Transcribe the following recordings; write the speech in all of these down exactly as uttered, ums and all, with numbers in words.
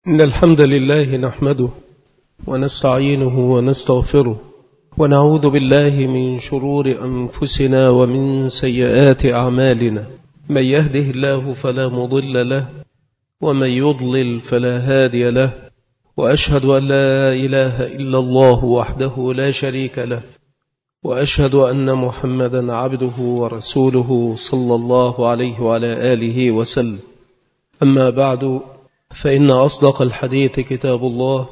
إن الحمد لله نحمده ونستعينه ونستغفره ونعوذ بالله من شرور أنفسنا ومن سيئات أعمالنا. من يهده الله فلا مضل له ومن يضلل فلا هادي له، وأشهد أن لا إله إلا الله وحده لا شريك له، وأشهد أن محمدا عبده ورسوله صلى الله عليه وعلى آله وسلم. أما بعد، فإن أصدق الحديث كتاب الله،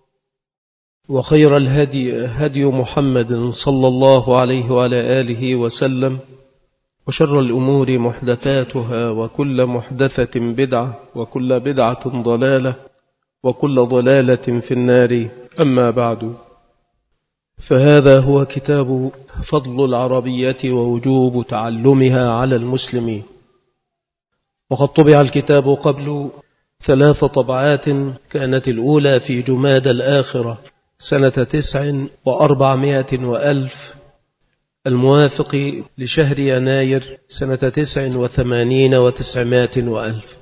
وخير الهدي هدي محمد صلى الله عليه وعلى آله وسلم، وشر الأمور محدثاتها، وكل محدثة بدعة، وكل بدعة ضلالة، وكل ضلالة في النار. أما بعد، فهذا هو كتاب فضل العربية ووجوب تعلمها على المسلمين. وقد طبع الكتاب قبل ثلاث طبعات، كانت الأولى في جماد الآخرة سنة تسع وأربعمائة وألف، الموافق لشهر يناير سنة تسع وثمانين وتسعمائة وألف،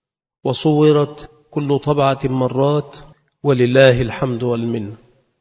وصورت كل طبعة مرات، ولله الحمد والمنة.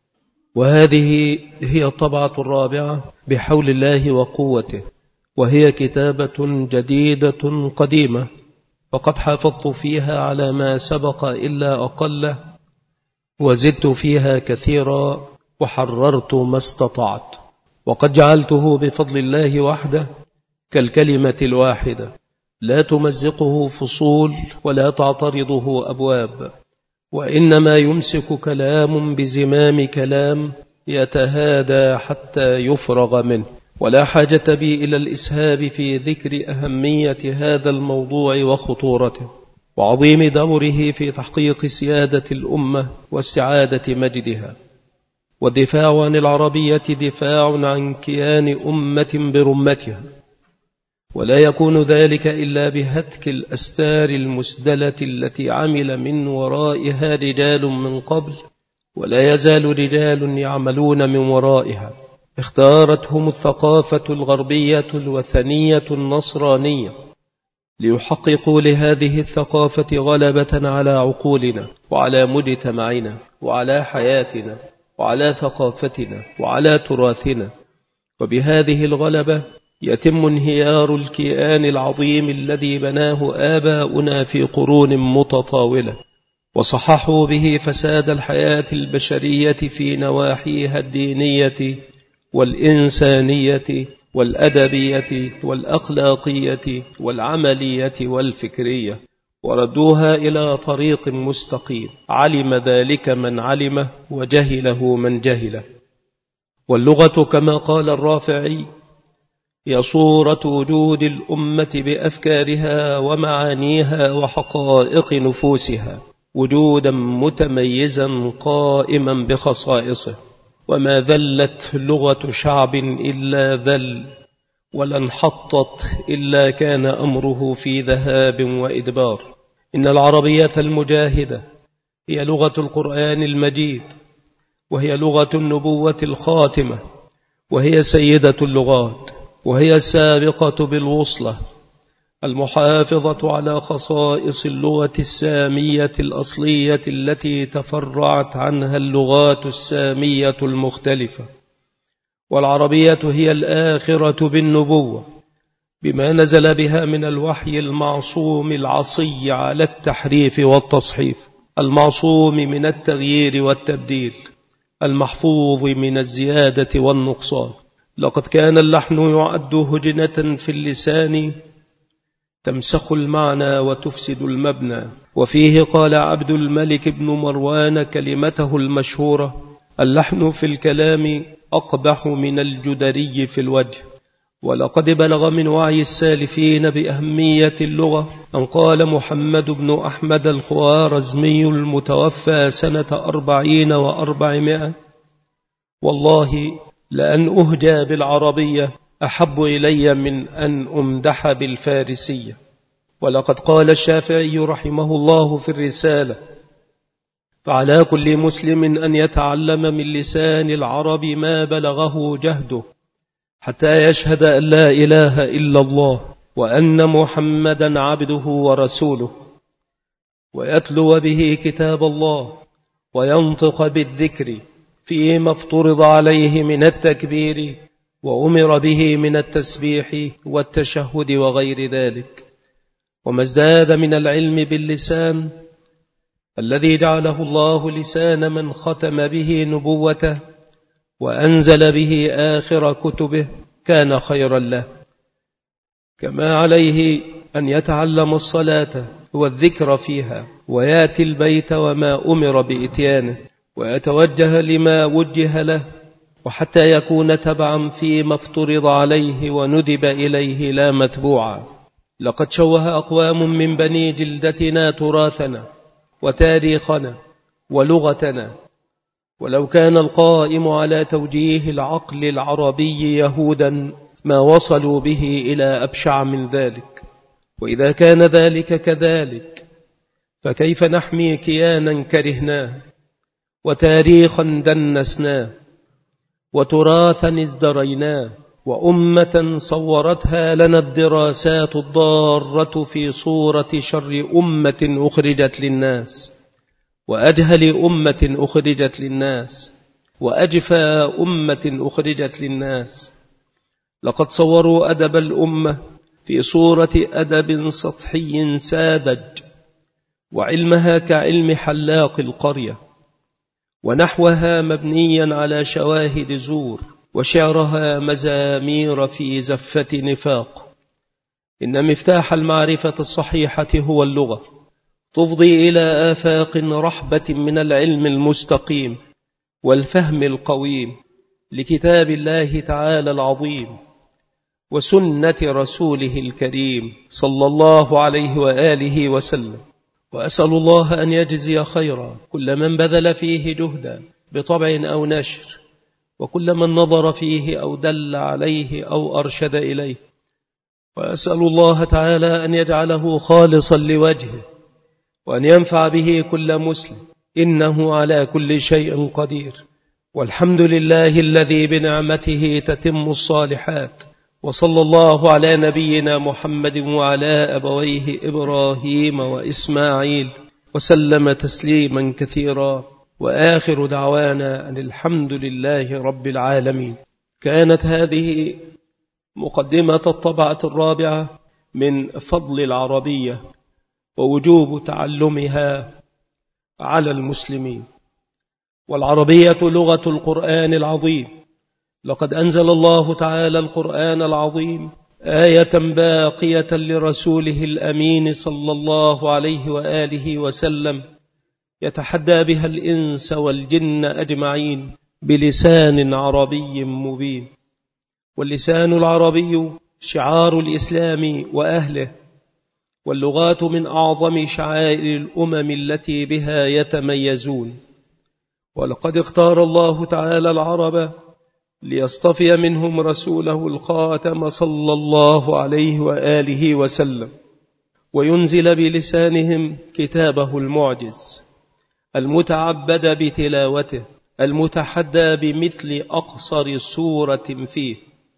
وهذه هي الطبعة الرابعة بحول الله وقوته، وهي كتابة جديدة قديمة، وقد حافظت فيها على ما سبق إلا أقله، وزدت فيها كثيرا، وحررت ما استطعت، وقد جعلته بفضل الله وحده كالكلمة الواحدة، لا تمزقه فصول ولا تعترضه أبواب، وإنما يمسك كلام بزمام كلام يتهادى حتى يفرغ منه. ولا حاجة بي إلى الإسهاب في ذكر أهمية هذا الموضوع وخطورته، وعظيم دوره في تحقيق سيادة الأمة واستعادة مجدها. والدفاع عن العربية دفاع عن كيان أمة برمتها، ولا يكون ذلك إلا بهتك الأستار المسدلة التي عمل من ورائها رجال من قبل، ولا يزال رجال يعملون من ورائها. اختارتهم الثقافة الغربية الوثنية النصرانية ليحققوا لهذه الثقافة غلبة على عقولنا، وعلى مجتمعنا، وعلى حياتنا، وعلى ثقافتنا، وعلى تراثنا. وبهذه الغلبة يتم انهيار الكيان العظيم الذي بناه آباؤنا في قرون متطاولة، وصححوا به فساد الحياة البشرية في نواحيها الدينية والإنسانية والأدبية والأخلاقية والعملية والفكرية، وردوها إلى طريق مستقيم، علم ذلك من علمه وجهله من جهله. واللغة كما قال الرافعي هي صورة وجود الأمة بأفكارها ومعانيها وحقائق نفوسها، وجودا متميزا قائما بخصائصه. وما ذلت لغة شعب إلا ذل، ولا انحطت إلا كان أمره في ذهاب وإدبار. إن العربية المجاهدة هي لغة القرآن المجيد، وهي لغة النبوة الخاتمة، وهي سيدة اللغات، وهي السابقة بالوصلة، المحافظة على خصائص اللغة السامية الأصلية التي تفرعت عنها اللغات السامية المختلفة. والعربية هي الآخرة بالنبوة، بما نزل بها من الوحي المعصوم العصي على التحريف والتصحيف، المعصوم من التغيير والتبديل، المحفوظ من الزيادة والنقصان. لقد كان اللحن يعد هجنة في اللسان تمسخ المعنى وتفسد المبنى. وفيه قال عبد الملك بن مروان كلمته المشهورة: اللحن في الكلام أقبح من الجدري في الوجه. ولقد بلغ من وعي السالفين بأهمية اللغة أن قال محمد بن أحمد الخوارزمي المتوفى سنة أربعين وأربعمائة: والله لأن أهجى بالعربية أحب إلي من أن أمدح بالفارسية. ولقد قال الشافعي رحمه الله في الرسالة: فعلى كل مسلم أن يتعلم من لسان العرب ما بلغه جهده، حتى يشهد أن لا إله إلا الله وأن محمدا عبده ورسوله. ويتلو به كتاب الله وينطق بالذكر فيما افترض عليه من التكبير وأمر به من التسبيح والتشهد وغير ذلك. وما ازداد من العلم باللسان الذي جعله الله لسان من ختم به نبوته وأنزل به آخر كتبه كان خيرا له، كما عليه أن يتعلم الصلاة والذكر فيها ويأتي البيت وما أمر بإتيانه ويتوجه لما وجه له، وحتى يكون تبعا فيما افترض عليه وندب إليه لا متبوعا. لقد شوه أقوام من بني جلدتنا تراثنا وتاريخنا ولغتنا، ولو كان القائم على توجيه العقل العربي يهودا ما وصلوا به إلى أبشع من ذلك. وإذا كان ذلك كذلك فكيف نحمي كيانا كرهناه وتاريخا دنسناه وتراثا ازدريناه وأمة صورتها لنا الدراسات الضارة في صورة شر أمة أخرجت للناس وأجهل أمة أخرجت للناس وأجفى أمة أخرجت للناس. لقد صوروا أدب الأمة في صورة أدب سطحي ساذج، وعلمها كعلم حلاق القرية، ونحوها مبنيا على شواهد زور، وشعرها مزامير في زفة نفاق. إن مفتاح المعرفة الصحيحة هو اللغة، تفضي إلى آفاق رحبة من العلم المستقيم والفهم القويم لكتاب الله تعالى العظيم وسنة رسوله الكريم صلى الله عليه وآله وسلم. وأسأل الله أن يجزي خيرا كل من بذل فيه جهدا بطبع أو نشر، وكل من نظر فيه أو دل عليه أو أرشد إليه. وأسأل الله تعالى أن يجعله خالصا لوجهه، وأن ينفع به كل مسلم، إنه على كل شيء قدير. والحمد لله الذي بنعمته تتم الصالحات. وصلى الله على نبينا محمد وعلى أبويه إبراهيم وإسماعيل وسلم تسليما كثيرا، وآخر دعوانا أن الحمد لله رب العالمين. كانت هذه مقدمة الطبعة الرابعة من فضل العربية ووجوب تعلمها على المسلمين. والعربية لغة القرآن العظيم. لقد أنزل الله تعالى القرآن العظيم آية باقية لرسوله الأمين صلى الله عليه وآله وسلم يتحدى بها الإنس والجن أجمعين بلسان عربي مبين. واللسان العربي شعار الإسلام وأهله، واللغات من أعظم شعائر الأمم التي بها يتميزون. ولقد اختار الله تعالى العرب ليصطفي منهم رسوله الخاتم صلى الله عليه وآله وسلم، وينزل بلسانهم كتابه المعجز المتعبد بتلاوته المتحدى بمثل أقصر سورة فيه.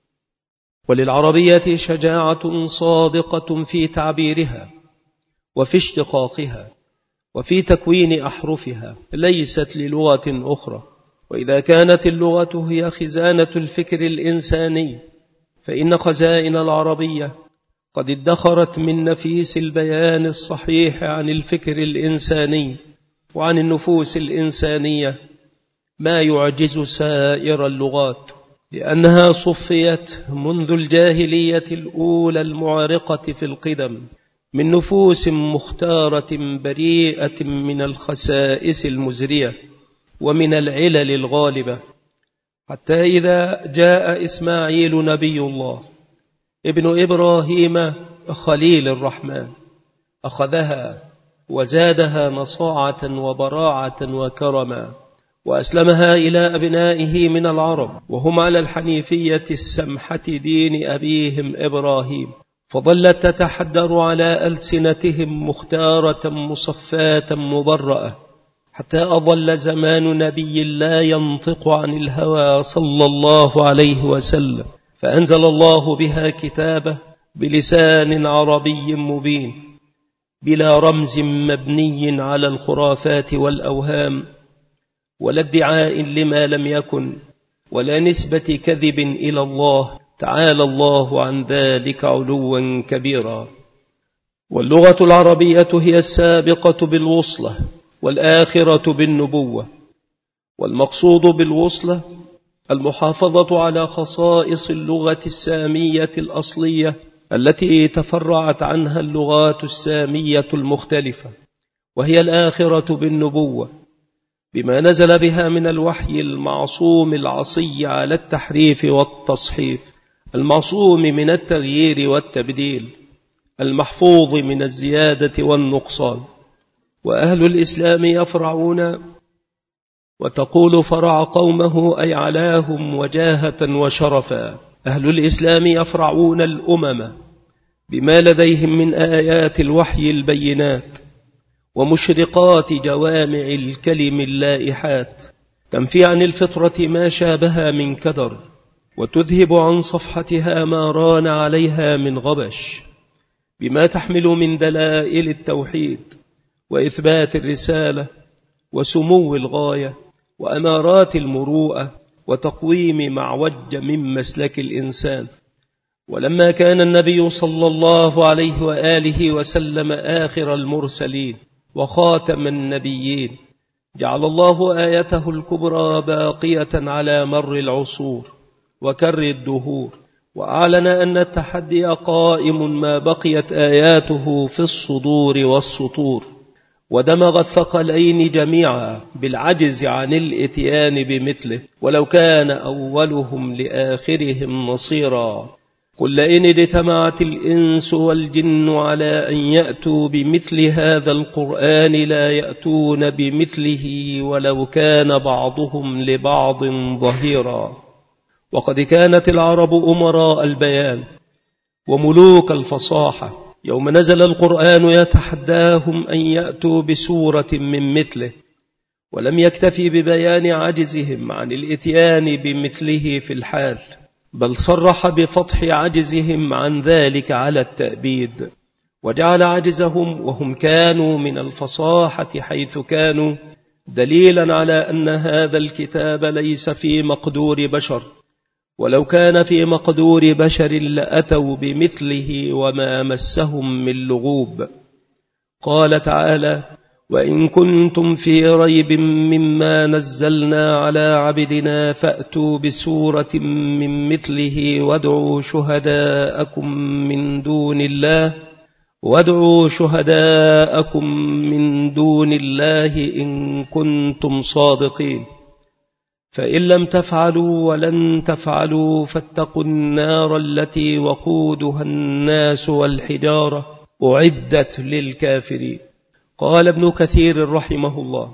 وللعربية شجاعة صادقة في تعبيرها وفي اشتقاقها وفي تكوين أحرفها، ليست للغة أخرى. وإذا كانت اللغة هي خزانة الفكر الإنساني، فإن خزائن العربية قد ادخرت من نفيس البيان الصحيح عن الفكر الإنساني وعن النفوس الإنسانية ما يعجز سائر اللغات، لأنها صفيت منذ الجاهلية الأولى المعرقة في القدم من نفوس مختارة بريئة من الخسائس المزرية ومن العلل الغالبة، حتى إذا جاء إسماعيل نبي الله ابن إبراهيم خليل الرحمن أخذها وزادها نصاعة وبراعة وكرما، وأسلمها إلى أبنائه من العرب وهم على الحنيفية السمحة دين أبيهم إبراهيم، فظلت تتحدر على ألسنتهم مختارة مصفاة مبرأة، حتى أظل زمان نبي لا ينطق عن الهوى صلى الله عليه وسلم، فأنزل الله بها كتابه بلسان عربي مبين. بلا رمز مبني على الخرافات والأوهام، ولا ادعاء لما لم يكن، ولا نسبة كذب إلى الله تعالى الله عن ذلك علوا كبيرا. واللغة العربية هي السابقة بالوصلة والآخرة بالنبوة، والمقصود بالوصلة المحافظة على خصائص اللغة السامية الأصلية التي تفرعت عنها اللغات السامية المختلفة، وهي الآخرة بالنبوة بما نزل بها من الوحي المعصوم العصي على التحريف والتصحيف، المعصوم من التغيير والتبديل، المحفوظ من الزيادة والنقصان. وأهل الإسلام يفرعون، وتقول فرع قومه أي علاهم وجاهة وشرفا. أهل الإسلام يفرعون الأمم بما لديهم من آيات الوحي البينات ومشرقات جوامع الكلم اللائحات، تنفي عن الفطرة ما شابها من كدر، وتذهب عن صفحتها ما ران عليها من غبش، بما تحمل من دلائل التوحيد وإثبات الرسالة وسمو الغاية وأمارات المروءة وتقويم معوج من مسلك الإنسان. ولما كان النبي صلى الله عليه وآله وسلم آخر المرسلين وخاتم النبيين، جعل الله آيته الكبرى باقية على مر العصور وكر الدهور، وأعلن أن التحدي قائم ما بقيت آياته في الصدور والسطور، ودمغ الثقلين جميعا بالعجز عن الاتيان بمثله ولو كان أولهم لآخرهم نصيرا. قل إن اجتمعت الإنس والجن على أن يأتوا بمثل هذا القرآن لا يأتون بمثله ولو كان بعضهم لبعض ظهيرا. وقد كانت العرب أمراء البيان وملوك الفصاحة، يوم نزل القرآن يتحداهم أن يأتوا بسورة من مثله، ولم يكتفي ببيان عجزهم عن الإتيان بمثله في الحال، بل صرح بفتح عجزهم عن ذلك على التأبيد، وجعل عجزهم وهم كانوا من الفصاحة حيث كانوا دليلا على أن هذا الكتاب ليس في مقدور بشر، ولو كان في مقدور بشر لأتوا بمثله وما مسهم من لغوب. قال تعالى: وإن كنتم في ريب مما نزلنا على عبدنا فأتوا بسورة من مثله وادعوا شهداءكم من دون الله وادعوا شهداءكم من دون الله إن كنتم صادقين، فإن لم تفعلوا ولن تفعلوا فاتقوا النار التي وقودها الناس والحجارة أعدت للكافرين. قال ابن كثير رحمه الله: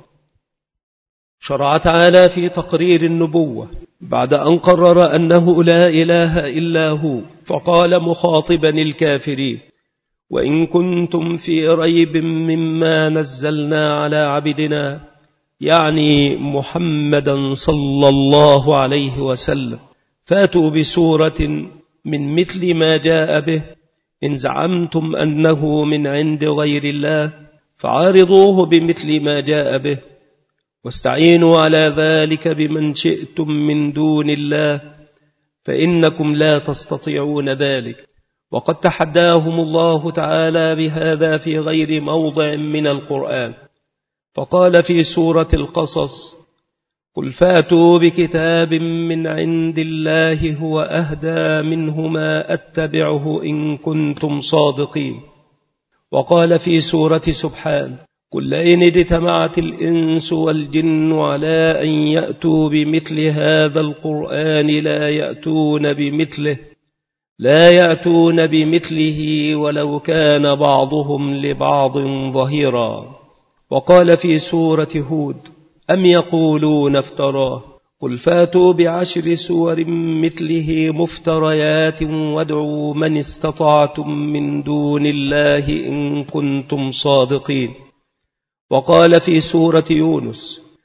شرع تعالى في تقرير النبوة بعد أن قرر أنه لا إله إلا هو، فقال مخاطبا الكافرين: وإن كنتم في ريب مما نزلنا على عبدنا، يعني محمدا صلى الله عليه وسلم، فاتوا بسورة من مثل ما جاء به إن زعمتم أنه من عند غير الله، فعارضوه بمثل ما جاء به، واستعينوا على ذلك بمن شئتم من دون الله، فإنكم لا تستطيعون ذلك. وقد تحداهم الله تعالى بهذا في غير موضع من القرآن، فقال في سورة القصص: قل فاتوا بكتاب من عند الله هو أهدى منه ما أتبعه إن كنتم صادقين. وقال في سورة سبحان: قل إن اجتمعت الإنس والجن على أن يأتوا بمثل هذا القرآن لا يأتون بمثله لا يأتون بمثله ولو كان بعضهم لبعض ظهيرا. وقال في سورة هود: أم يقولون افتراه قل فاتوا بعشر سور مثله مفتريات وادعوا من استطعتم من دون الله إن كنتم صادقين. وقال في سورة يونس: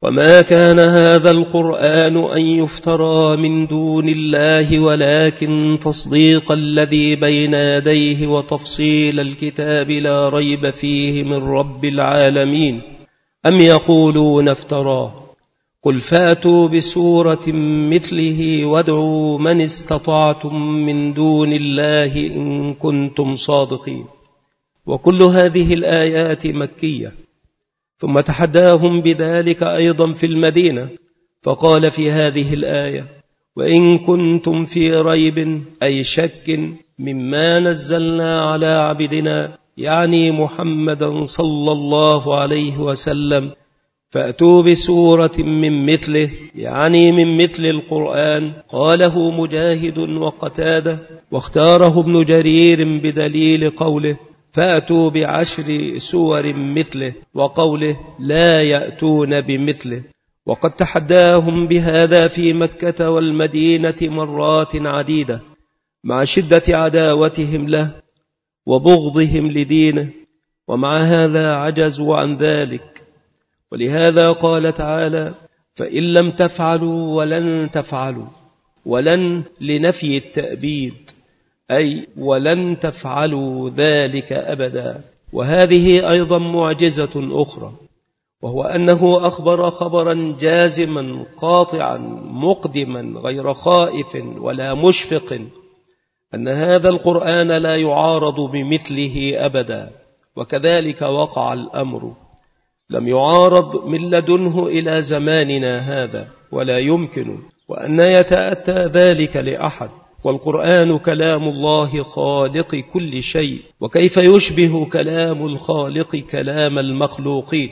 وما كان هذا القرآن أن يفترى من دون الله ولكن تصديق الذي بين يديه وتفصيل الكتاب لا ريب فيه من رب العالمين. أم يقولون افتراه قل فاتوا بسورة مثله وادعوا من استطعتم من دون الله إن كنتم صادقين. وكل هذه الآيات مكية. ثم تحداهم بذلك أيضا في المدينة فقال في هذه الآية وإن كنتم في ريب أي شك مما نزلنا على عبدنا يعني محمدا صلى الله عليه وسلم فأتوا بسورة من مثله يعني من مثل القرآن. قاله مجاهد وقتادة واختاره ابن جرير بدليل قوله فأتوا بعشر سور مثله وقوله لا يأتون بمثله. وقد تحداهم بهذا في مكة والمدينة مرات عديدة مع شدة عداوتهم له وبغضهم لدينه، ومع هذا عجزوا عن ذلك. ولهذا قال تعالى فإن لم تفعلوا ولن تفعلوا، ولن لنفي التأبيد أي ولن تفعلوا ذلك أبدا. وهذه أيضا معجزة أخرى، وهو أنه أخبر خبرا جازما قاطعا مقدما غير خائف ولا مشفق أن هذا القرآن لا يعارض بمثله أبدا. وكذلك وقع الأمر، لم يعارض من لدنه إلى زماننا هذا ولا يمكن وأن يتأتى ذلك لأحد. والقرآن كلام الله خالق كل شيء، وكيف يشبه كلام الخالق كلام المخلوقين.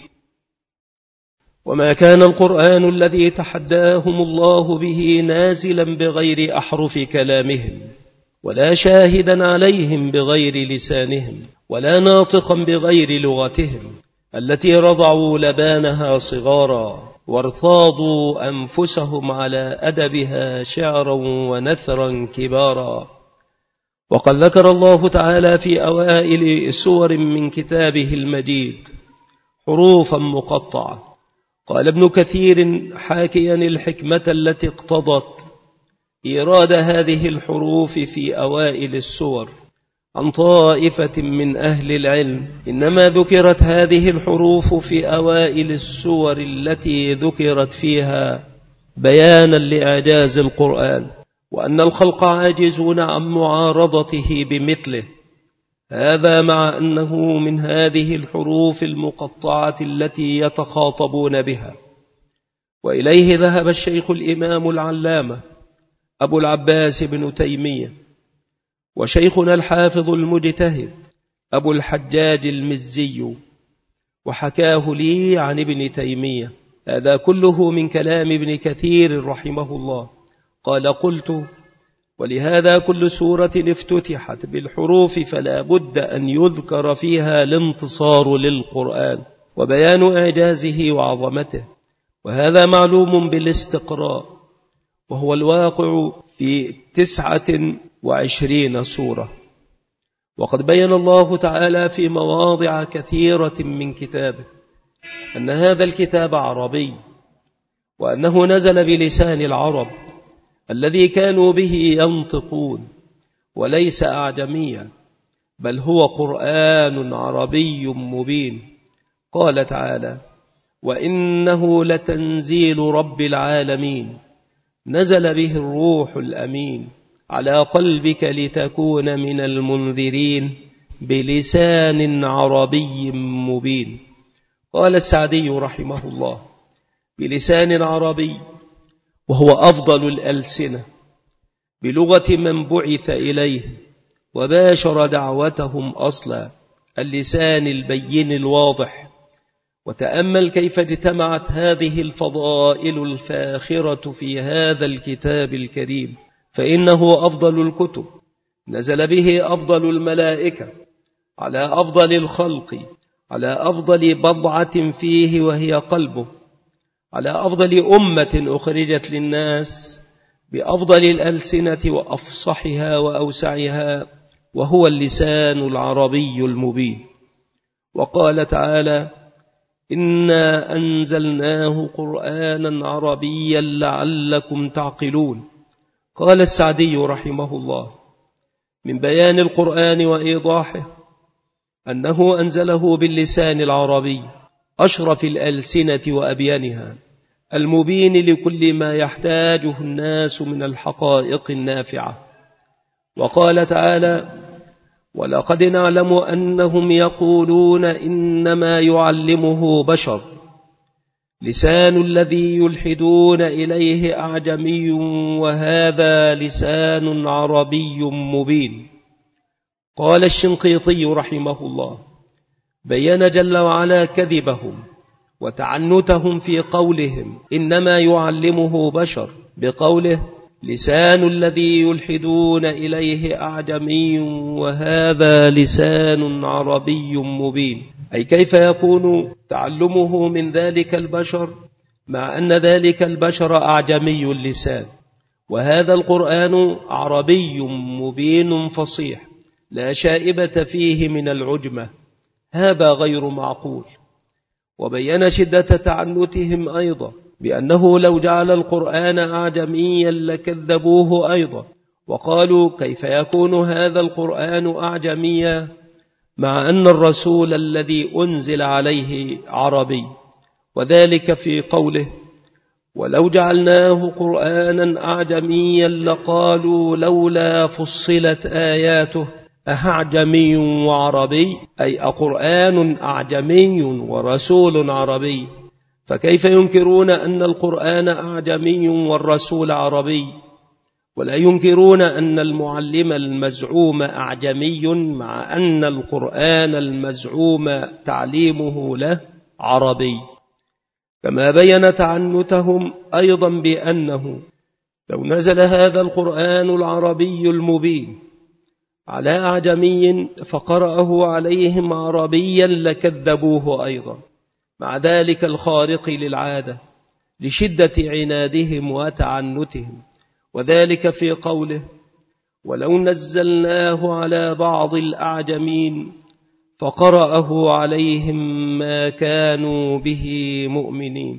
وما كان القرآن الذي تحداهم الله به نازلا بغير أحرف كلامهم ولا شاهدا عليهم بغير لسانهم ولا ناطقا بغير لغتهم التي رضعوا لبانها صغارا وارتاضوا أنفسهم على أدبها شعرا ونثرا كبارا. وقد ذكر الله تعالى في أوائل سور من كتابه المجيد حروفا مقطعة. قال ابن كثير حاكيا الحكمة التي اقتضت إيراد هذه الحروف في أوائل السور عن طائفة من أهل العلم إنما ذكرت هذه الحروف في أوائل السور التي ذكرت فيها بيانا لإعجاز القرآن وأن الخلق عاجزون عن معارضته بمثله. هذا مع أنه من هذه الحروف المقطعة التي يتخاطبون بها. وإليه ذهب الشيخ الإمام العلامة أبو العباس بن تيمية وشيخنا الحافظ المجتهد أبو الحجاج المزي، وحكاه لي عن ابن تيمية. هذا كله من كلام ابن كثير رحمه الله. قال قلت ولهذا كل سورة افتتحت بالحروف فلا بد أن يذكر فيها الانتصار للقرآن وبيان إعجازه وعظمته، وهذا معلوم بالاستقراء، وهو الواقع في تسعة وعشرين سورة. وقد بين الله تعالى في مواضع كثيرة من كتابه أن هذا الكتاب عربي، وأنه نزل بلسان العرب الذي كانوا به ينطقون وليس أعجميا، بل هو قرآن عربي مبين. قال تعالى وإنه لتنزيل رب العالمين نزل به الروح الأمين على قلبك لتكون من المنذرين بلسان عربي مبين. قال السعدي رحمه الله بلسان عربي، وهو أفضل الألسنة بلغة من بعث إليه وباشر دعوتهم أصلا، اللسان البين الواضح. وتأمل كيف اجتمعت هذه الفضائل الفاخرة في هذا الكتاب الكريم، فإنه أفضل الكتب، نزل به أفضل الملائكة على أفضل الخلق، على أفضل بضعة فيه وهي قلبه، على أفضل أمة أخرجت للناس بأفضل الألسنة وأفصحها وأوسعها، وهو اللسان العربي المبين. وقال تعالى إنا أنزلناه قرآنا عربيا لعلكم تعقلون. قال السعدي رحمه الله: من بيان القرآن وإيضاحه أنه أنزله باللسان العربي أشرف الألسنة وأبيانها، المبين لكل ما يحتاجه الناس من الحقائق النافعة. وقال تعالى: ولقد نعلم أنهم يقولون إنما يعلمه بشر، لسان الذي يلحدون إليه أعجمي وهذا لسان عربي مبين. قال الشنقيطي رحمه الله: بين جل وعلا كذبهم وتعنتهم في قولهم إنما يعلمه بشر بقوله: لسان الذي يلحدون إليه أعجمي وهذا لسان عربي مبين، أي كيف يكون تعلمه من ذلك البشر مع أن ذلك البشر أعجمي اللسان، وهذا القرآن عربي مبين فصيح لا شائبة فيه من العجمة، هذا غير معقول. وبين شدة تعنتهم أيضا بأنه لو جعل القرآن أعجميا لكذبوه أيضا، وقالوا: كيف يكون هذا القرآن أعجميا مع أن الرسول الذي أنزل عليه عربي؟ وذلك في قوله: ولو جعلناه قرآنا أعجميا لقالوا لولا فصلت آياته أعجمي وعربي، أي أقرآن أعجمي ورسول عربي، فكيف ينكرون أن القرآن أعجمي والرسول عربي، ولا ينكرون أن المعلم المزعوم أعجمي مع أن القرآن المزعوم تعليمه له عربي؟ كما بين تعنتهم أيضا بأنه لو نزل هذا القرآن العربي المبين على أعجمي فقرأه عليهم عربيا لكذبوه أيضا، مع ذلك الخارق للعادة لشدة عنادهم وتعنتهم، وذلك في قوله: ولو نزلناه على بعض الأعجمين فقرأه عليهم ما كانوا به مؤمنين.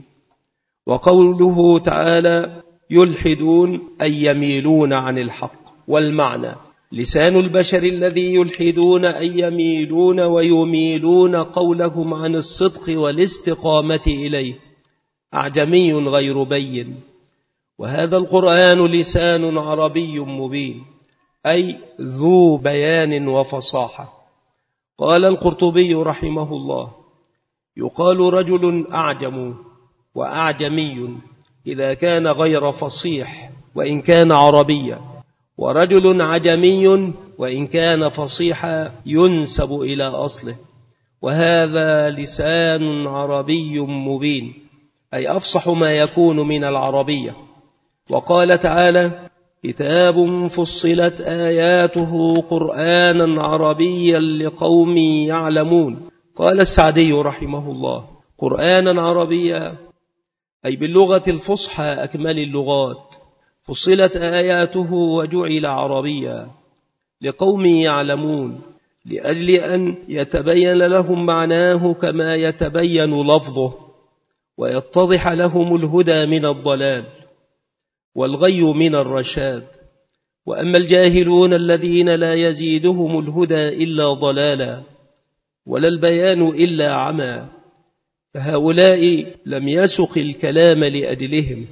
وقوله تعالى: يلحدون أي يميلون عن الحق، والمعنى لسان البشر الذي يلحدون أي يميلون ويميلون قولهم عن الصدق والاستقامة إليه أعجمي غير بين، وهذا القرآن لسان عربي مبين أي ذو بيان وفصاحة. قال القرطبي رحمه الله: يقال رجل أعجم وأعجمي إذا كان غير فصيح وإن كان عربيا، ورجل عجمي وإن كان فصيحا ينسب إلى أصله، وهذا لسان عربي مبين أي أفصح ما يكون من العربية. وقال تعالى: كتاب فصلت آياته قرآنا عربيا لقوم يعلمون. قال السعدي رحمه الله: قرآنا عربيا أي باللغة الفصحى أكمل اللغات، فصلت آياته وجعل عربيا لقوم يعلمون، لأجل أن يتبين لهم معناه كما يتبين لفظه، ويتضح لهم الهدى من الضلال والغي من الرشاد. وأما الجاهلون الذين لا يزيدهم الهدى إلا ضلالا ولا البيان إلا عمى، فهؤلاء لم يسق الكلام لأجلهم،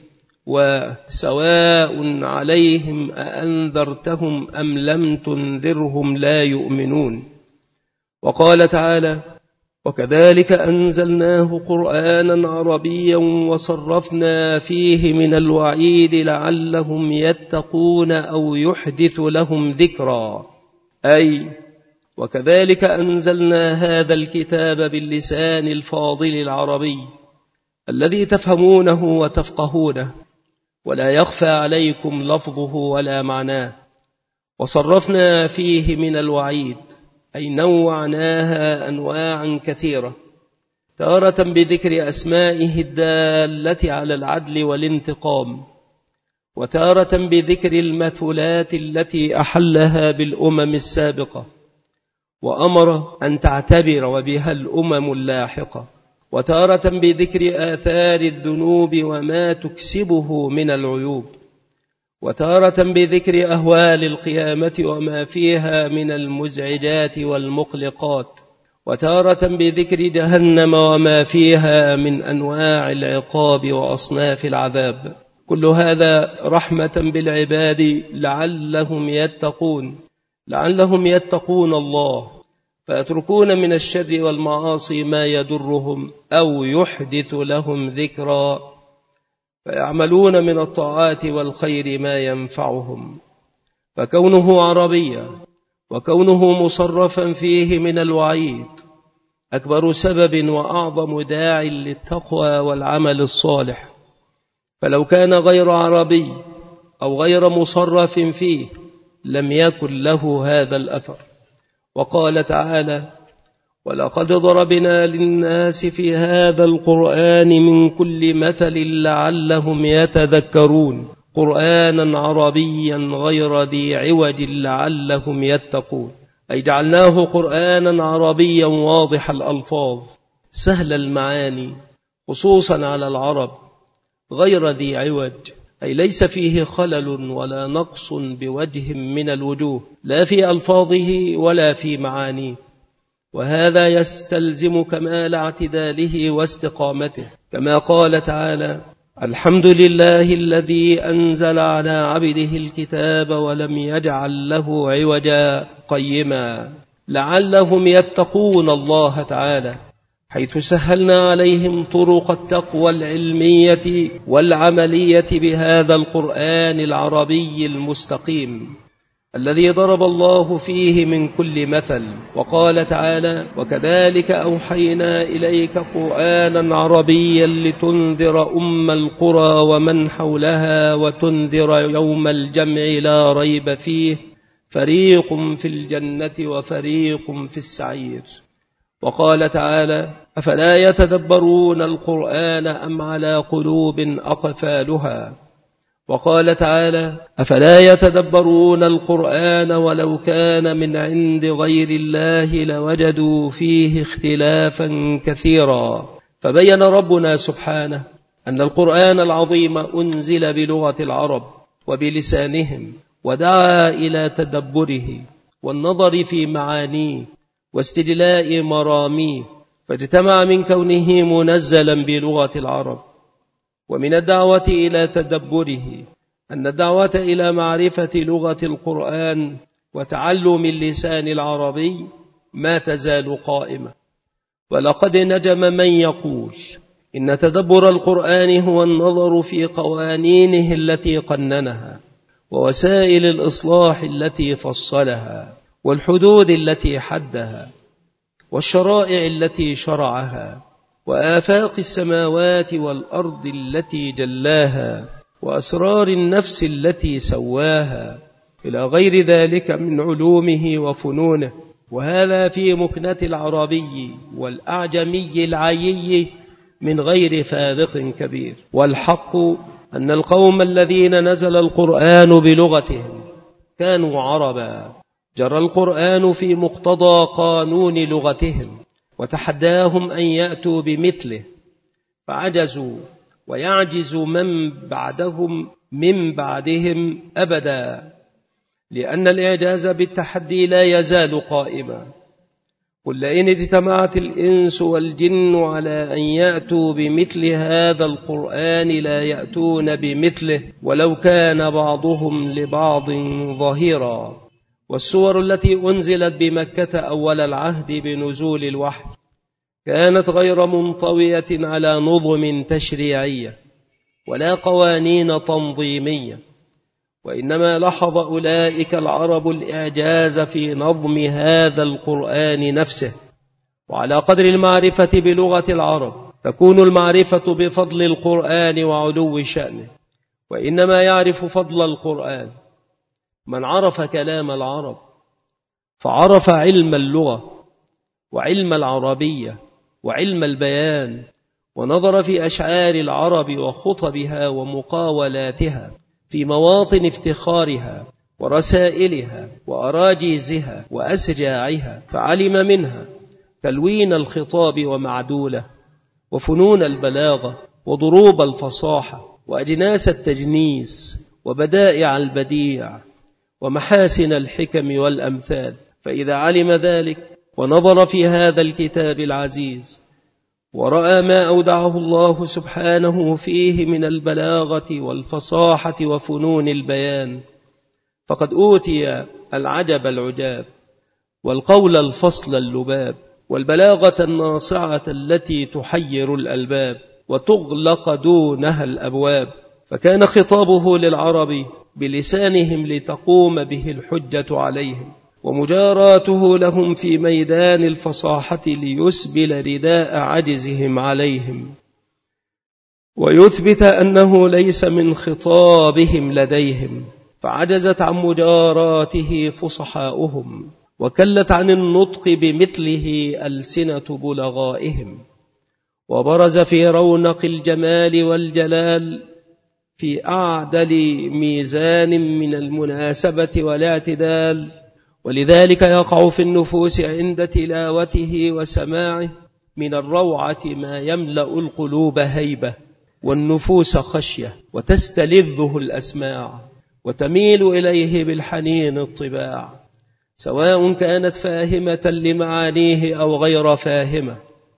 وسواء عليهم أأنذرتهم أم لم تنذرهم لا يؤمنون. وقال تعالى: وكذلك أنزلناه قرآنا عربيا وصرفنا فيه من الوعيد لعلهم يتقون أو يحدث لهم ذكرا، أي وكذلك أنزلنا هذا الكتاب باللسان الفاضل العربي الذي تفهمونه وتفقهونه ولا يخفى عليكم لفظه ولا معناه، وصرفنا فيه من الوعيد أي نوعناها أنواعا كثيرة، تارة بذكر أسمائه الدالة على العدل والانتقام، وتارة بذكر المثلات التي أحلها بالأمم السابقة وأمر أن تعتبر وبها الأمم اللاحقة، وتارة بذكر آثار الذنوب وما تكسبه من العيوب، وتارة بذكر أهوال القيامة وما فيها من المزعجات والمقلقات، وتارة بذكر جهنم وما فيها من أنواع العقاب وأصناف العذاب. كل هذا رحمة بالعباد لعلهم يتقون لعلهم يتقون الله، فيتركون من الشر والمعاصي ما يضرهم أو يحدث لهم ذكرا، فيعملون من الطاعات والخير ما ينفعهم. فكونه عربيا وكونه مصرفا فيه من الوعيد أكبر سبب وأعظم داع للتقوى والعمل الصالح، فلو كان غير عربي أو غير مصرف فيه لم يكن له هذا الأثر. وقال تعالى: ولقد ضربنا للناس في هذا القرآن من كل مثل لعلهم يتذكرون، قرآنا عربيا غير ذي عوج لعلهم يتقون، أي جعلناه قرآنا عربيا واضح الألفاظ سهل المعاني خصوصا على العرب، غير ذي عوج أي ليس فيه خلل ولا نقص بوجه من الوجوه، لا في ألفاظه ولا في معانيه، وهذا يستلزم كمال اعتداله واستقامته، كما قال تعالى: الحمد لله الذي أنزل على عبده الكتاب ولم يجعل له عوجا قيما، لعلهم يتقون الله تعالى، حيث سهلنا عليهم طرق التقوى العلمية والعملية بهذا القرآن العربي المستقيم الذي ضرب الله فيه من كل مثل. وقال تعالى: وكذلك أوحينا إليك قرآنا عربيا لتنذر أم القرى ومن حولها وتنذر يوم الجمع لا ريب فيه فريق في الجنة وفريق في السعير. وقال تعالى: أفلا يتدبرون القرآن أم على قلوب أقفالها. وقال تعالى: أفلا يتدبرون القرآن ولو كان من عند غير الله لوجدوا فيه اختلافا كثيرا. فبين ربنا سبحانه أن القرآن العظيم أنزل بلغة العرب وبلسانهم، ودعا إلى تدبره والنظر في معانيه واستجلاء مراميه، فاجتمع من كونه منزلا بلغة العرب ومن الدعوة إلى تدبره أن الدعوة إلى معرفة لغة القرآن وتعلم اللسان العربي ما تزال قائمة. ولقد نجم من يقول إن تدبر القرآن هو النظر في قوانينه التي قننها، ووسائل الإصلاح التي فصلها، والحدود التي حدها، والشرائع التي شرعها، وآفاق السماوات والأرض التي جلاها، وأسرار النفس التي سواها، إلى غير ذلك من علومه وفنونه. وهذا في مكنة العربي والأعجمي العيي من غير فارق كبير. والحق أن القوم الذين نزل القرآن بلغتهم كانوا عربا، جرى القرآن في مقتضى قانون لغتهم، وتحداهم أن يأتوا بمثله فعجزوا، ويعجز من بعدهم من بعدهم أبدا، لأن الإعجاز بالتحدي لا يزال قائما. قل لئن اجتمعت الإنس والجن على أن يأتوا بمثل هذا القرآن لا يأتون بمثله ولو كان بعضهم لبعض ظهيرا. والسور التي أنزلت بمكة أول العهد بنزول الوحي كانت غير منطوية على نظم تشريعية ولا قوانين تنظيمية، وإنما لاحظ أولئك العرب الإعجاز في نظم هذا القرآن نفسه. وعلى قدر المعرفة بلغة العرب تكون المعرفة بفضل القرآن وعلو شأنه، وإنما يعرف فضل القرآن من عرف كلام العرب، فعرف علم اللغة وعلم العربية وعلم البيان، ونظر في أشعار العرب وخطبها ومقاولاتها في مواطن افتخارها ورسائلها وأراجيزها وأسجاعها، فعلم منها تلوين الخطاب ومعدوله، وفنون البلاغة وضروب الفصاحة وأجناس التجنيس وبدائع البديع ومحاسن الحكم والأمثال. فإذا علم ذلك ونظر في هذا الكتاب العزيز ورأى ما أودعه الله سبحانه فيه من البلاغة والفصاحة وفنون البيان، فقد أوتي العجب العجاب والقول الفصل اللباب والبلاغة الناصعة التي تحير الألباب وتغلق دونها الأبواب. فكان خطابه للعرب بلسانهم لتقوم به الحجة عليهم، ومجاراته لهم في ميدان الفصاحة ليسبل رداء عجزهم عليهم، ويثبت أنه ليس من خطابهم لديهم، فعجزت عن مجاراته فصحاؤهم، وكلت عن النطق بمثله ألسنة بلغائهم. وبرز في رونق الجمال والجلال في أعدل ميزان من المناسبة والاعتدال، ولذلك يقع في النفوس عند تلاوته وسماعه من الروعة ما يملأ القلوب هيبة والنفوس خشية، وتستلذه الأسماع وتميل إليه بالحنين الطباع، سواء كانت فاهمة لمعانيه أو غير فاهمة،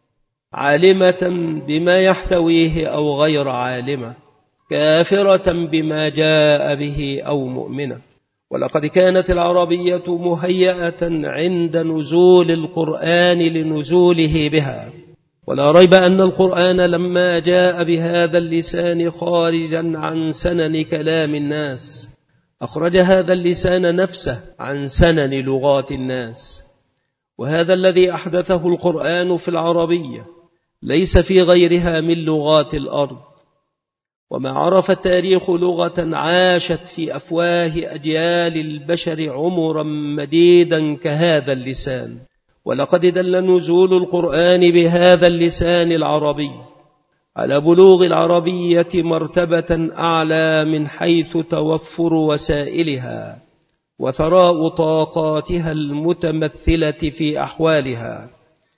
عالمة بما يحتويه أو غير عالمة، كافرة بما جاء به أو مؤمنة. ولقد كانت العربية مهيئة عند نزول القرآن لنزوله بها، ولا ريب أن القرآن لما جاء بهذا اللسان خارجا عن سنن كلام الناس أخرج هذا اللسان نفسه عن سنن لغات الناس. وهذا الذي أحدثه القرآن في العربية ليس في غيرها من لغات الأرض. وما عرف التاريخ لغة عاشت في أفواه أجيال البشر عمرا مديدا كهذا اللسان. ولقد دل نزول القرآن بهذا اللسان العربي على بلوغ العربية مرتبة أعلى من حيث توفر وسائلها وثراء طاقاتها المتمثلة في أحوالها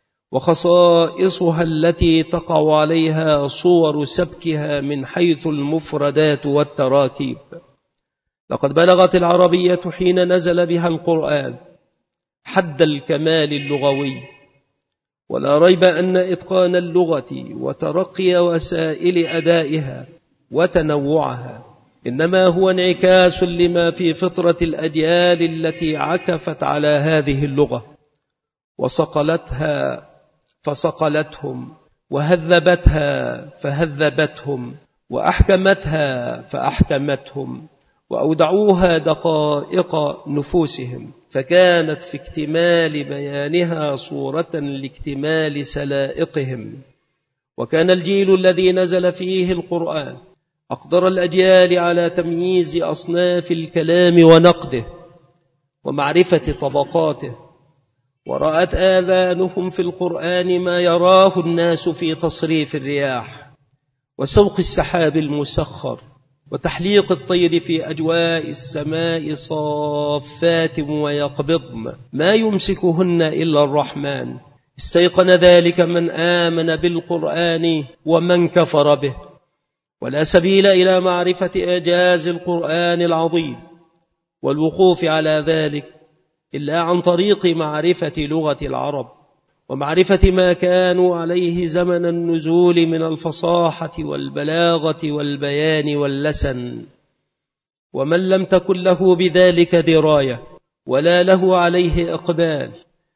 وخصائصها التي تقع عليها صور سبكها من حيث المفردات والتراكيب. لقد بلغت العربية حين نزل بها القرآن حد الكمال اللغوي، ولا ريب أن إتقان اللغة وترقي وسائل أدائها وتنوعها إنما هو انعكاس لما في فطرة الأجيال التي عكفت على هذه اللغة وصقلتها فصقلتهم، وهذبتها فهذبتهم، وأحكمتها فأحكمتهم، وأودعوها دقائق نفوسهم، فكانت في اكتمال بيانها صورة لاكتمال سلائقهم. وكان الجيل الذي نزل فيه القرآن أقدر الأجيال على تمييز أصناف الكلام ونقده ومعرفة طبقاته، ورأت آذانهم في القرآن ما يراه الناس في تصريف الرياح وسوق السحاب المسخر وتحليق الطير في أجواء السماء صافات ويقبضن ما يمسكهن إلا الرحمن. استيقن ذلك من آمن بالقرآن ومن كفر به، ولا سبيل إلى معرفة إعجاز القرآن العظيم والوقوف على ذلك إلا عن طريق معرفة لغة العرب ومعرفة ما كانوا عليه زمن النزول من الفصاحة والبلاغة والبيان واللسن. ومن لم تكن له بذلك دراية ولا له عليه إقبال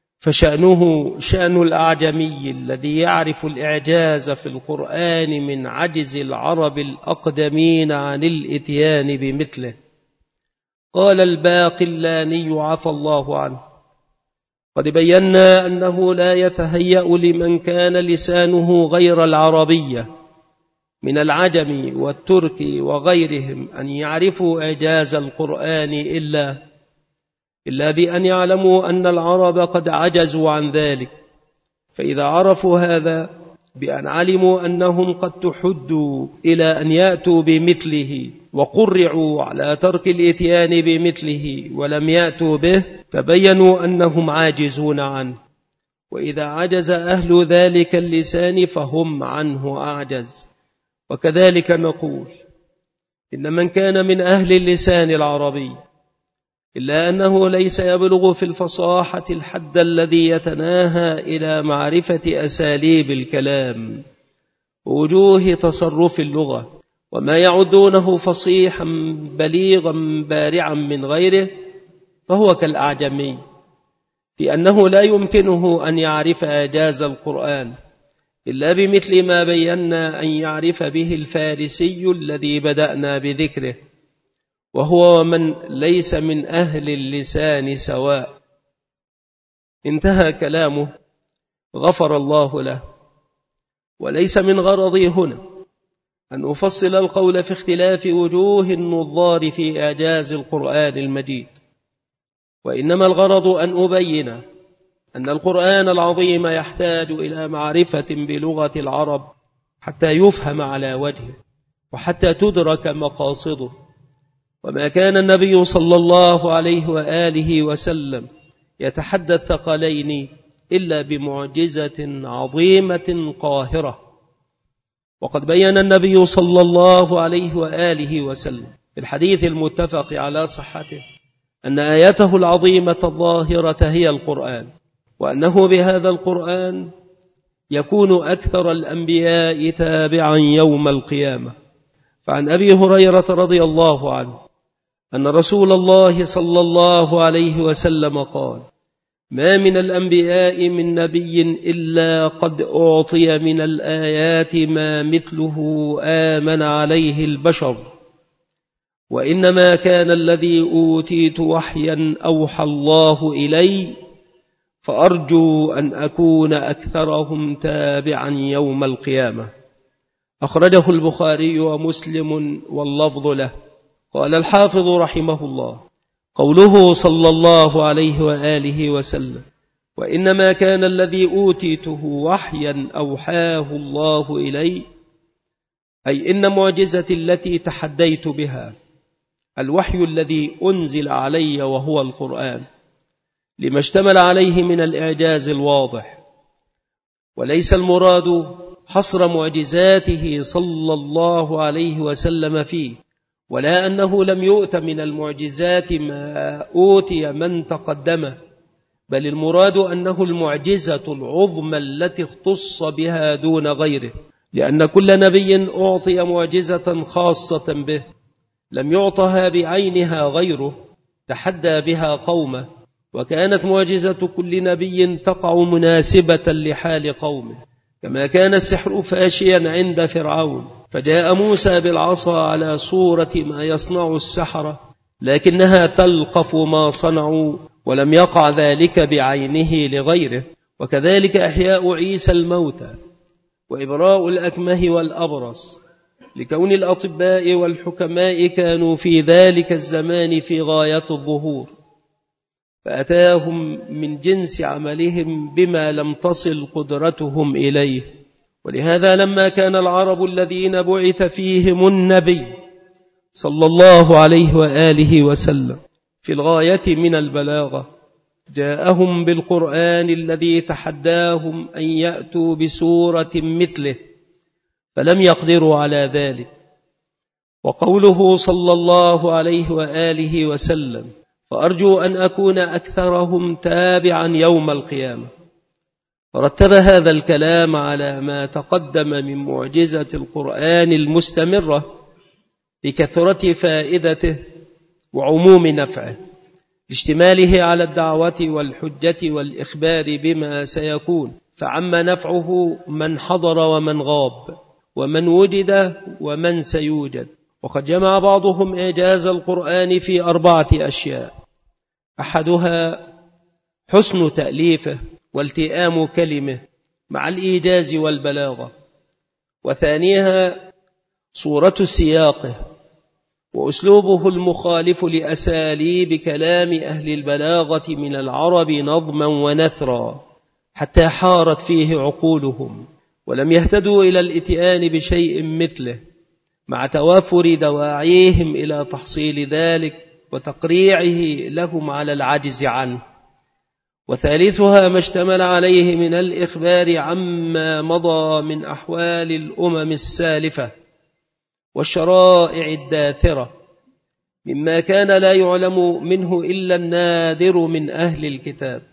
فشأنه شأن الأعجمي الذي يعرف الإعجاز في القرآن من عجز العرب الأقدمين عن الإتيان بمثله. قال الباقلاني عفى الله عنه: قد بينا أنه لا يتهيأ لمن كان لسانه غير العربية من العجم والترك وغيرهم أن يعرفوا إعجاز القرآن إلا إلا بأن يعلموا أن العرب قد عجزوا عن ذلك. فإذا عرفوا هذا بأن علموا أنهم قد تحدوا إلى أن يأتوا بمثله وقرعوا على ترك الإتيان بمثله ولم يأتوا به، تبينوا أنهم عاجزون عنه وإذا عجز أهل ذلك اللسان فهم عنه أعجز. وكذلك نقول إن من كان من أهل اللسان العربي إلا أنه ليس يبلغ في الفصاحة الحد الذي يتناهى إلى معرفة أساليب الكلام ووجوه تصرف اللغة وما يعدونه فصيحا بليغا بارعا من غيره، فهو كالأعجمي في أنه لا يمكنه أن يعرف إعجاز القرآن إلا بمثل ما بينا أن يعرف به الفارسي الذي بدأنا بذكره، وهو من ليس من أهل اللسان سواء. انتهى كلامه غفر الله له. وليس من غرضي هنا أن أفصل القول في اختلاف وجوه النظار في إعجاز القرآن المجيد، وإنما الغرض أن أبين أن القرآن العظيم يحتاج إلى معرفة بلغة العرب حتى يفهم على وجهه وحتى تدرك مقاصده. وما كان النبي صلى الله عليه وآله وسلم يتحدى الثقلين إلا بمعجزة عظيمة قاهرة. وقد بيّن النبي صلى الله عليه وآله وسلم في الحديث المتفق على صحته أن آياته العظيمة الظاهرة هي القرآن، وأنه بهذا القرآن يكون أكثر الأنبياء تابعا يوم القيامة. فعن أبي هريرة رضي الله عنه أن رسول الله صلى الله عليه وسلم قال: ما من الأنبياء من نبي إلا قد أعطي من الآيات ما مثله آمن عليه البشر، وإنما كان الذي أوتيت وحيا أوحى الله إلي، فأرجو أن أكون أكثرهم تابعا يوم القيامة. أخرجه البخاري ومسلم واللفظ له. قال الحافظ رحمه الله: قوله صلى الله عليه وآله وسلم وإنما كان الذي أوتيته وحيا أوحاه الله إلي، أي إن معجزتي التي تحديت بها الوحي الذي أنزل علي وهو القرآن، لما اشتمل عليه من الإعجاز الواضح. وليس المراد حصر معجزاته صلى الله عليه وسلم فيه، ولا أنه لم يؤت من المعجزات ما أوتي من تقدمه، بل المراد أنه المعجزة العظمى التي اختص بها دون غيره، لأن كل نبي أعطي معجزة خاصة به لم يعطها بعينها غيره تحدى بها قومه، وكانت معجزة كل نبي تقع مناسبة لحال قومه، كما كان السحر فاشيا عند فرعون فجاء موسى بالعصا على صورة ما يصنع السحرة، لكنها تلقف ما صنعوا ولم يقع ذلك بعينه لغيره. وكذلك إحياء عيسى الموتى وإبراء الأكمه والأبرص، لكون الأطباء والحكماء كانوا في ذلك الزمان في غاية الظهور، فأتاهم من جنس عملهم بما لم تصل قدرتهم إليه. ولهذا لما كان العرب الذين بعث فيهم النبي صلى الله عليه وآله وسلم في الغاية من البلاغة، جاءهم بالقرآن الذي تحداهم أن يأتوا بسورة مثله، فلم يقدروا على ذلك. وقوله صلى الله عليه وآله وسلم: فأرجو أن أكون أكثرهم تابعا يوم القيامة، رتب هذا الكلام على ما تقدم من معجزة القرآن المستمرة بكثرة فائدته وعموم نفعه، اشتماله على الدعوة والحجة والإخبار بما سيكون، فعم نفعه من حضر ومن غاب ومن وجد ومن سيوجد. وقد جمع بعضهم إعجاز القرآن في أربعة أشياء: أحدها حسن تأليفه والتئام كلمه مع الإيجاز والبلاغة، وثانيها صورة سياقه وأسلوبه المخالف لأساليب كلام أهل البلاغة من العرب نظما ونثرا، حتى حارت فيه عقولهم ولم يهتدوا إلى الإتيان بشيء مثله، مع توافر دواعيهم إلى تحصيل ذلك وتقريعه لهم على العجز عنه. وثالثها ما اشتمل عليه من الإخبار عما مضى من أحوال الأمم السالفة والشرائع الداثرة مما كان لا يعلم منه إلا النادر من أهل الكتاب.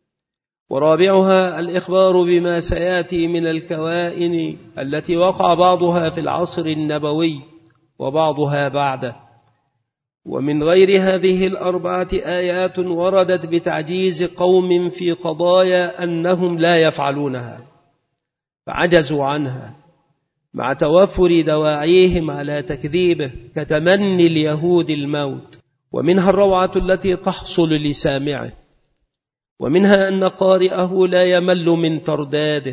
ورابعها الإخبار بما سيأتي من الكوائن التي وقع بعضها في العصر النبوي وبعضها بعده. ومن غير هذه الأربعة آيات وردت بتعجيز قوم في قضايا أنهم لا يفعلونها فعجزوا عنها مع توفر دواعيهم على تكذيبه كتمني اليهود الموت. ومنها الروعة التي تحصل لسامعه، ومنها أن قارئه لا يمل من ترداده،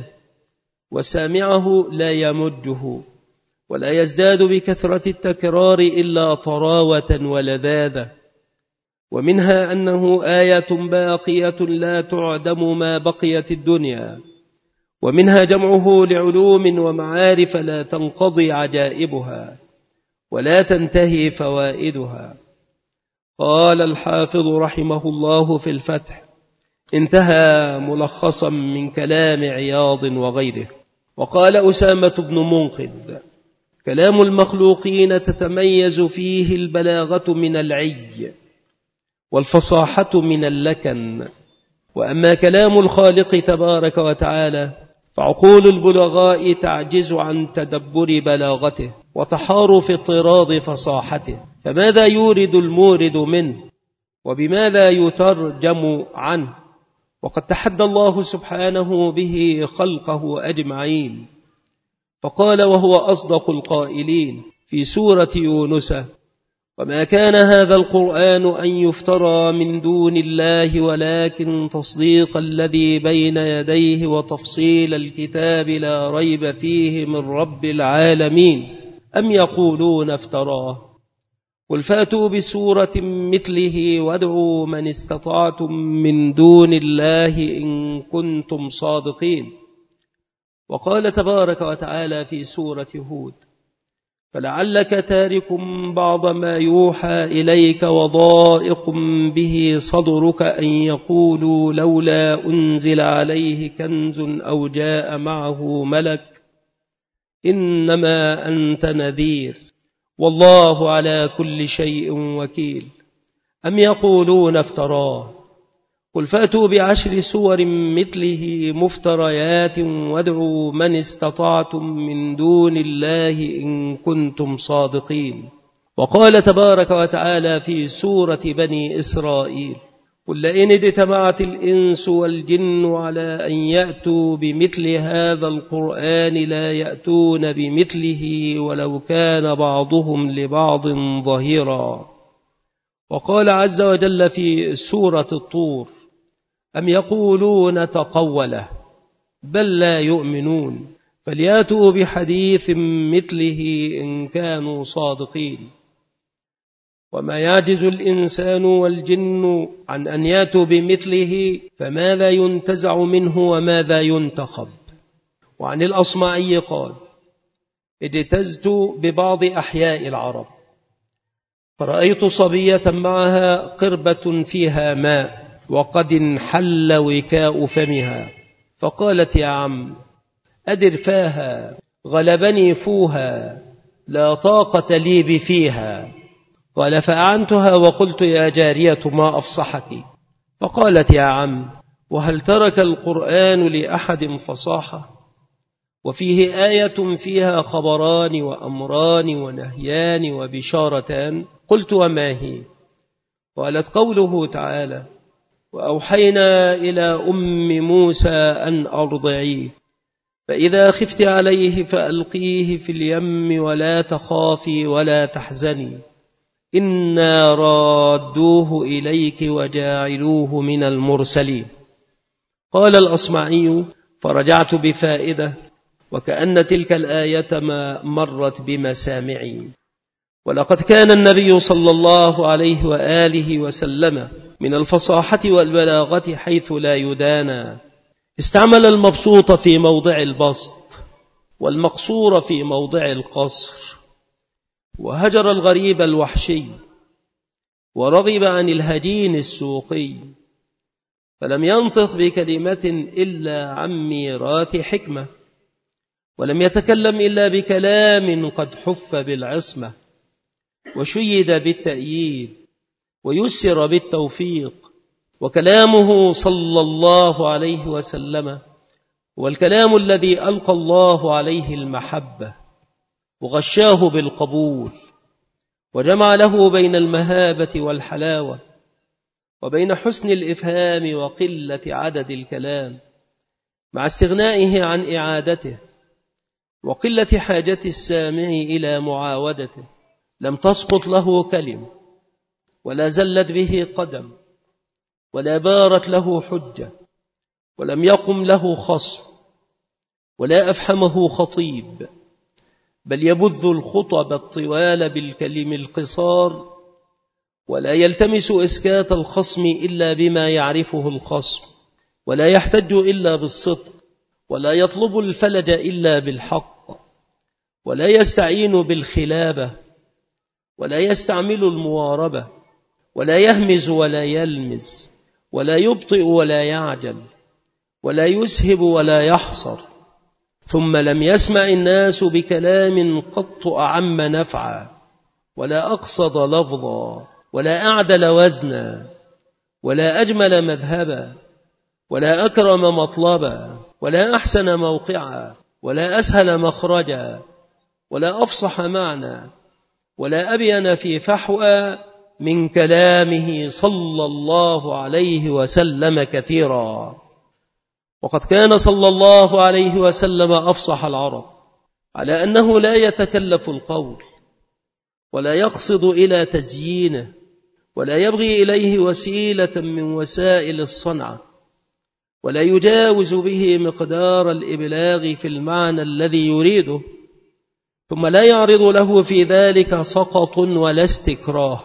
وسامعه لا يمده ولا يزداد بكثرة التكرار إلا طراوة ولذاذة. ومنها أنه آية باقية لا تعدم ما بقيت الدنيا. ومنها جمعه لعلوم ومعارف لا تنقضي عجائبها ولا تنتهي فوائدها. قال الحافظ رحمه الله في الفتح: انتهى ملخصا من كلام عياض وغيره. وقال أسامة بن منقذ: كلام المخلوقين تتميز فيه البلاغة من العي والفصاحة من اللكن، وأما كلام الخالق تبارك وتعالى فعقول البلغاء تعجز عن تدبر بلاغته وتحار في اضطراد فصاحته. فماذا يورد المورد منه وبماذا يترجم عنه؟ وقد تحدى الله سبحانه به خلقه أجمعين، فقال وهو أصدق القائلين في سورة يونس: وما كان هذا القرآن أن يفترى من دون الله ولكن تصديق الذي بين يديه وتفصيل الكتاب لا ريب فيه من رب العالمين أم يقولون افتراه قل فاتوا بسورة مثله وادعوا من استطعتم من دون الله إن كنتم صادقين. وقال تبارك وتعالى في سورة هود: فلعلك تارك بعض ما يوحى إليك وضائق به صدرك أن يقولوا لولا أنزل عليه كنز أو جاء معه ملك إنما أنت نذير والله على كل شيء وكيل أم يقولون افتراه قل فاتوا بعشر سور مثله مفتريات وادعوا من استطعتم من دون الله إن كنتم صادقين. وقال تبارك وتعالى في سورة بني إسرائيل: قل لئن اجتمعت الإنس والجن على أن يأتوا بمثل هذا القرآن لا يأتون بمثله ولو كان بعضهم لبعض ظهيرا. وقال عز وجل في سورة الطور: أم يقولون تقوله بل لا يؤمنون فلياتوا بحديث مثله إن كانوا صادقين. وما يعجز الإنسان والجن عن أن ياتوا بمثله فماذا ينتزع منه وماذا ينتخب. وعن الأصمعي قال: اجتزت ببعض أحياء العرب فرأيت صبية معها قربة فيها ماء وقد انحل وكاء فمها، فقالت: يا عم أدر فاها غلبني فوها لا طاقة لي بفيها. قال: فأعنتها وقلت: يا جارية ما أفصحك؟ فقالت: يا عم وهل ترك القرآن لأحد فصاحة؟ وفيه آية فيها خبران وأمران ونهيان وبشارتان. قلت: وما هي؟ قالت: قوله تعالى: وأوحينا إلى أم موسى أن أرضعيه فإذا خفت عليه فألقيه في اليم ولا تخافي ولا تحزني إنا رادوه إليك وجاعلوه من المرسلين. قال الأصمعي: فرجعت بفائدة وكأن تلك الآية ما مرت بمسامعي. ولقد كان النبي صلى الله عليه وآله وسلم من الفصاحة والبلاغة حيث لا يدانى. استعمل المبسوط في موضع البسط والمقصور في موضع القصر، وهجر الغريب الوحشي ورغب عن الهجين السوقي، فلم ينطق بكلمة إلا عن ميراث حكمة، ولم يتكلم إلا بكلام قد حف بالعصمة وشيد بالتأييد ويسر بالتوفيق. وكلامه صلى الله عليه وسلم والكلام الذي ألقى الله عليه المحبة وغشاه بالقبول، وجمع له بين المهابة والحلاوة وبين حسن الإفهام وقلة عدد الكلام، مع استغنائه عن إعادته وقلة حاجة السامع إلى معاودته. لم تسقط له كلمة، ولا زلت به قدم، ولا بارت له حجة، ولم يقم له خصم، ولا أفحمه خطيب، بل يبذ الخطب الطوال بالكلم القصار، ولا يلتمس إسكات الخصم إلا بما يعرفه الخصم، ولا يحتج إلا بالصدق، ولا يطلب الفلج إلا بالحق، ولا يستعين بالخلابة، ولا يستعمل المواربة، ولا يهمز ولا يلمز، ولا يبطئ ولا يعجل، ولا يسهب ولا يحصر. ثم لم يسمع الناس بكلام قط أعم نفعا، ولا أقصد لفظا، ولا أعدل وزنا، ولا أجمل مذهبا، ولا أكرم مطلبا، ولا أحسن موقعا، ولا أسهل مخرجا، ولا أفصح معنى، ولا أبين في فحوى من كلامه صلى الله عليه وسلم كثيرا. وقد كان صلى الله عليه وسلم أفصح العرب، على أنه لا يتكلف القول، ولا يقصد إلى تزيينه، ولا يبغي إليه وسيلة من وسائل الصنعة، ولا يجاوز به مقدار الإبلاغ في المعنى الذي يريده، ثم لا يعرض له في ذلك سقط ولا استكراه،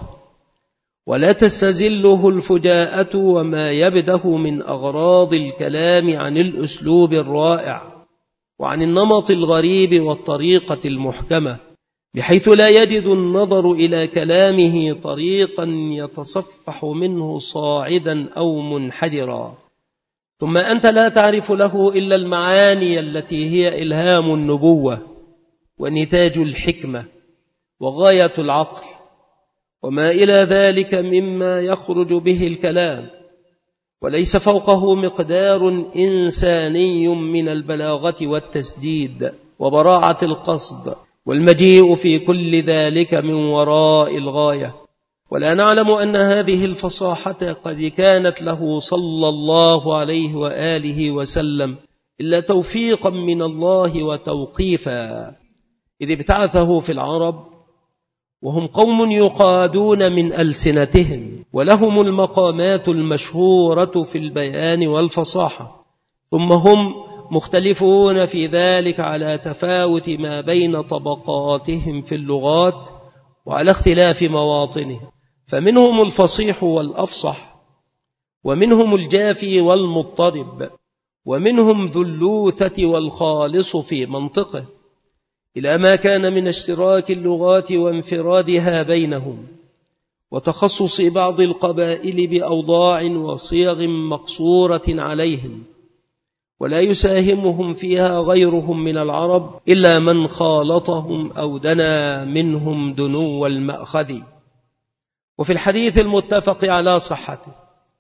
ولا تستزله الفجاءة وما يبده من أغراض الكلام عن الأسلوب الرائع وعن النمط الغريب والطريقة المحكمة، بحيث لا يجد النظر إلى كلامه طريقا يتصفح منه صاعدا أو منحدرا. ثم أنت لا تعرف له إلا المعاني التي هي إلهام النبوة ونتاج الحكمة وغاية العقل، وما إلى ذلك مما يخرج به الكلام، وليس فوقه مقدار إنساني من البلاغة والتسديد وبراعة القصد، والمجيء في كل ذلك من وراء الغاية. ولا نعلم أن هذه الفصاحة قد كانت له صلى الله عليه وآله وسلم إلا توفيقا من الله وتوقيفا، إذ ابتعثه في العرب وهم قوم يقادون من ألسنتهم، ولهم المقامات المشهورة في البيان والفصاحة، ثم هم مختلفون في ذلك على تفاوت ما بين طبقاتهم في اللغات وعلى اختلاف مواطنهم، فمنهم الفصيح والأفصح، ومنهم الجافي والمضطرب، ومنهم ذو اللوثة والخالص في منطقه، إلى ما كان من اشتراك اللغات وانفرادها بينهم، وتخصص بعض القبائل بأوضاع وصيغ مقصورة عليهم، ولا يساهمهم فيها غيرهم من العرب إلا من خالطهم أو دنا منهم دنو المأخذ. وفي الحديث المتفق على صحته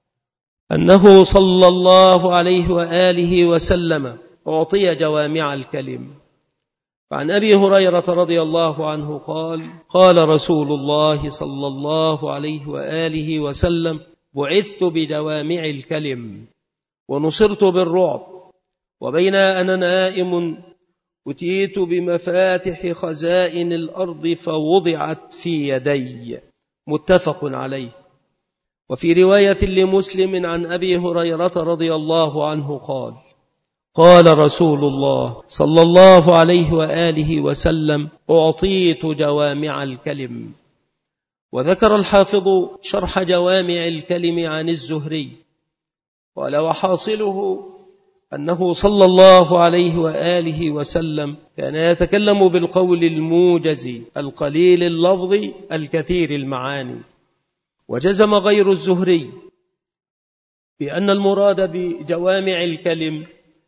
أنه صلى الله عليه وآله وسلم أعطي جوامع الكلم. فعن أبي هريرة رضي الله عنه قال: قال رسول الله صلى الله عليه وآله وسلم: بعثت بجوامع الكلم ونصرت بالرعب، وبين أنا نائم أتيت بمفاتح خزائن الأرض فوضعت في يدي. متفق عليه. وفي رواية لمسلم عن أبي هريرة رضي الله عنه قال: قال رسول الله صلى الله عليه وآله وسلم: أعطيت جوامع الكلم. وذكر الحافظ شرح جوامع الكلم عن الزهري قال: وحاصله أنه صلى الله عليه وآله وسلم كان يتكلم بالقول الموجز القليل اللفظ الكثير المعاني. وجزم غير الزهري بأن المراد بجوامع الكلم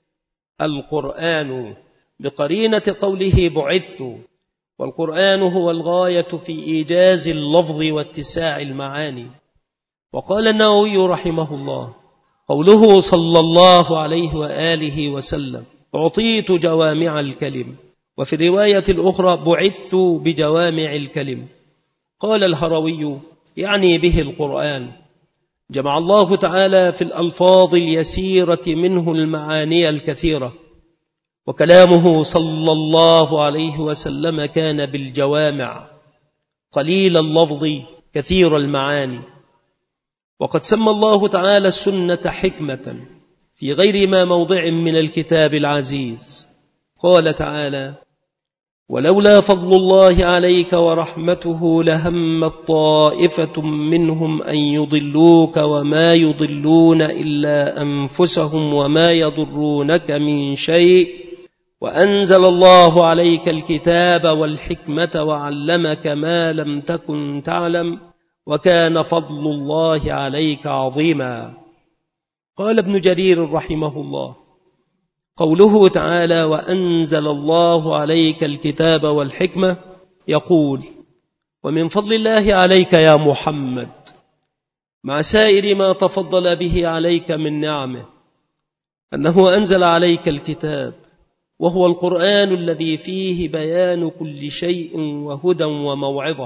القرآن بقرينة قوله بعثت، والقرآن هو الغاية في إيجاز اللفظ واتساع المعاني. وقال النووي رحمه الله: قوله صلى الله عليه وآله وسلم أعطيت جوامع الكلم، وفي الرواية الأخرى بعثت بجوامع الكلم. قال الهروي يعني به القرآن، جمع الله تعالى في الألفاظ اليسيرة منه المعاني الكثيرة، وكلامه صلى الله عليه وسلم كان بالجوامع قليل اللفظ كثير المعاني. وقد سمى الله تعالى السنة حكمة في غير ما موضع من الكتاب العزيز. قال تعالى: ولولا فضل الله عليك ورحمته لهمت طائفة منهم أن يضلوك وما يضلون إلا أنفسهم وما يضرونك من شيء وأنزل الله عليك الكتاب والحكمة وعلمك ما لم تكن تعلم وكان فضل الله عليك عظيما. قال ابن جرير رحمه الله: قوله تعالى وأنزل الله عليك الكتاب والحكمة يقول: ومن فضل الله عليك يا محمد مع سائر ما تفضل به عليك من نعمه أنه أنزل عليك الكتاب، وهو القرآن الذي فيه بيان كل شيء وهدى وموعظة،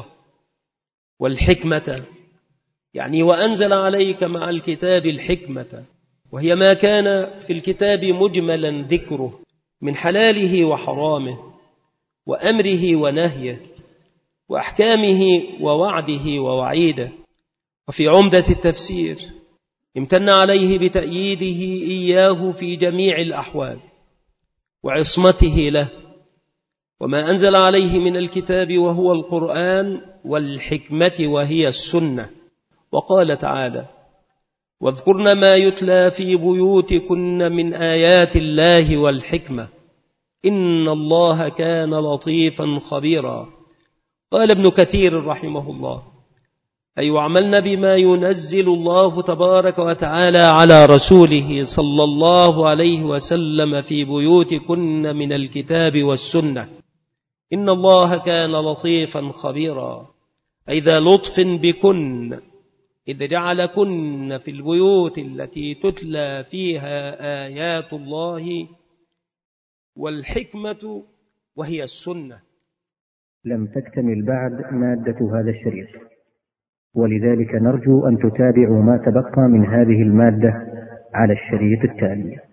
والحكمة يعني وأنزل عليك مع الكتاب الحكمة، وهي ما كان في الكتاب مجملا ذكره من حلاله وحرامه وأمره ونهيه وأحكامه ووعده ووعيده. وفي عمدة التفسير امتن عليه بتأييده إياه في جميع الأحوال وعصمته له، وما أنزل عليه من الكتاب وهو القرآن والحكمة وهي السنة. وقال تعالى: واذكرن ما يتلى في بيوتكن من آيات الله والحكمة إن الله كان لطيفا خبيرا. قال ابن كثير رحمه الله: أي وعملن بما ينزل الله تبارك وتعالى على رسوله صلى الله عليه وسلم في بيوتكن من الكتاب والسنة إن الله كان لطيفا خبيرا، أي ذا لطف بكن، إذ جعلكن في البيوت التي تتلى فيها آيات الله والحكمة وهي السنة. لم تكتمل بعد مادة هذا الشريط، ولذلك نرجو أن تتابعوا ما تبقى من هذه المادة على الشريط التالي.